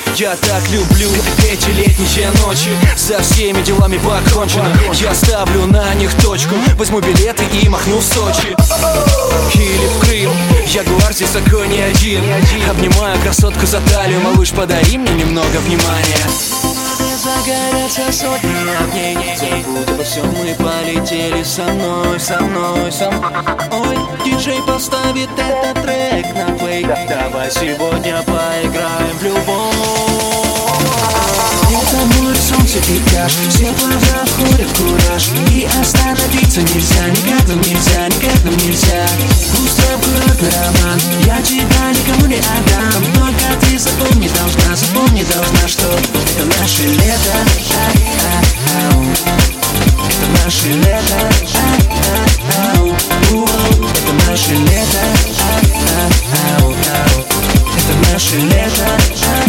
Я так люблю эти летние ночи. Со всеми делами покончено. Я ставлю на них точку. Возьму билеты и махну в Сочи или в Крым. Ягуар здесь такой не один. Обнимаю красотку за талию. Малыш, подари мне немного внимания. Загорятся сотни огней. Забудь обо всем, мы полетели со мной, со мной, со мной. Ой, диджей поставит этот трек на плей. Давай сегодня поиграем в любовь. Это море, солнце и пляж. Все глаза входят в кураж. И остановиться нельзя, никак нам нельзя, никак нам нельзя. Устроим курортный роман. Я тебя никому не отдам. Только ты запомни должна, что это наше лето. Это наше лето. Это наше лето. Это наше лето.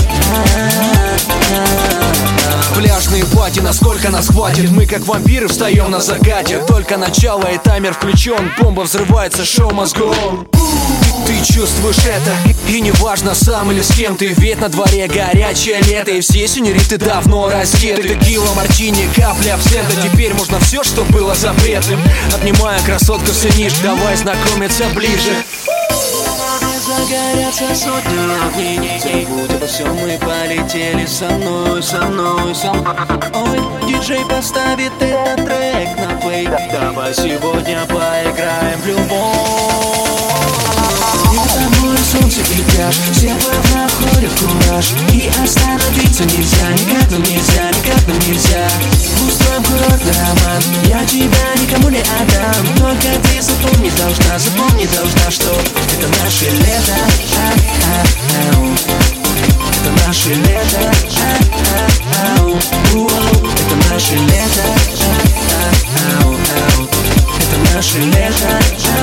Пляжные пати, насколько нас хватит. Мы как вампиры встаем на закате. Только начало и таймер включен. Бомба взрывается, шоу мозгом. Ты чувствуешь это, и неважно сам или с кем ты. Ведь на дворе горячее лето, и все сеньориты давно раздеты. Текила, мартини, капля абсента. Теперь можно все, что было запретным. Обнимая красотку, ценишь, давай знакомиться ближе. Загорятся сотни огней. Забудь обо всем, мы полетели со мной, со мной, со мной. Ой, диджей поставит этот трек на плей. Давай сегодня поиграем в любовь. Это море, солнце и пляж. Все глаза входят в кураж. И остановиться нельзя, никак нам нельзя, никак нам нельзя. Устроим курортный роман. Я тебя никому не отдам. Только ты запомни должна, что это наше лето. Это наше лето. Это наше лето. Это наше лето.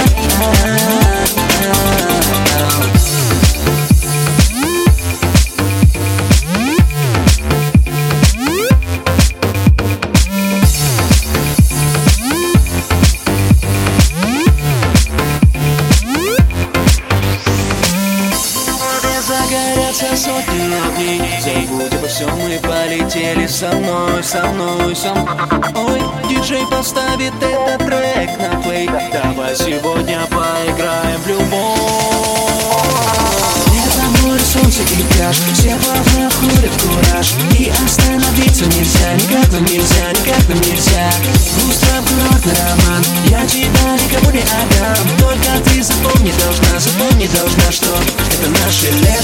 Загорятся сотни огней. Забудь обо всем, мы полетели со мной, со мной, со мной. Ой, диджей поставит этот трек на плей. Давай сегодня поиграем в любовь. Это море, солнце и пляж. Все глаза входят в кураж. И остановиться нельзя, никак нам нельзя, никак нам нельзя. Устроим курортный роман. Я тебя никому не отдам. Только ты запомни должна, что это наше лето.